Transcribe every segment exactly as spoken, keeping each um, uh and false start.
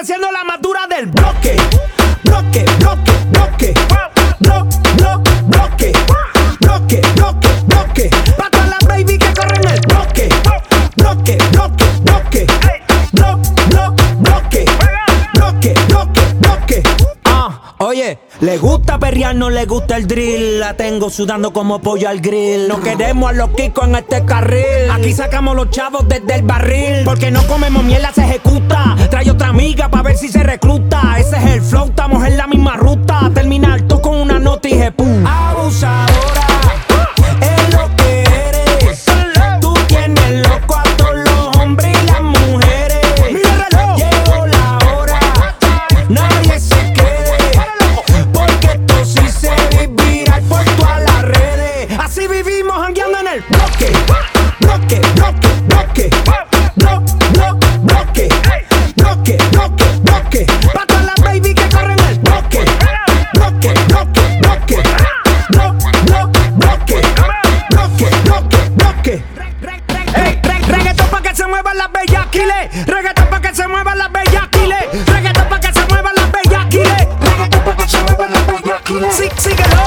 siendo la más dura del bloque. Bloque, bloque, bloque. Blo, blo, bloque. Bloque, bloque, bloque. Pa' todas las baby que corren el bloque. Bloque, bloque, bloque. Blo, blo, bloque. Bloque, bloque, bloque. Ah, oye, le gusta perrear, no le gusta el drill. La tengo sudando como pollo al grill. No queremos a los kikos en este carril. Aquí sacamos los chavos desde el barril. Porque no comemos mierda, se ejecuta. Trae otra amiga pa' ver si se recluta. Ese es el flow, estamos en la misma ruta. Terminar todo con una nota y jepú. Abusadora, es lo que eres. Tú tienes loco a todos los hombres y las mujeres. Llegó la hora, nadie se quede. Porque esto sí se vivirá por todas las redes. Así vivimos jangueando en el bloque. Bloque, bloque, bloque. Blo, blo, bloque. Bloque, bloque, bloque. Pa' todas las baby que corren el bloque. Bloque, bloque, bloque. Blo, blo, bloque. Bloque, bloque, bloque. Hey, re, reggaetón pa' que se muevan las bellaquiles. Reggaetón pa' que se muevan las bellaquiles. Reggaetón pa' que se muevan las bellaquiles. Reggaetón pa' que se muevan las bellaquiles. Sí, síguelo.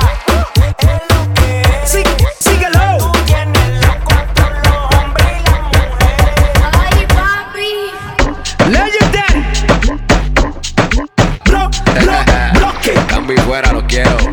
Sí, síguelo. Cambio y fuera, lo quiero.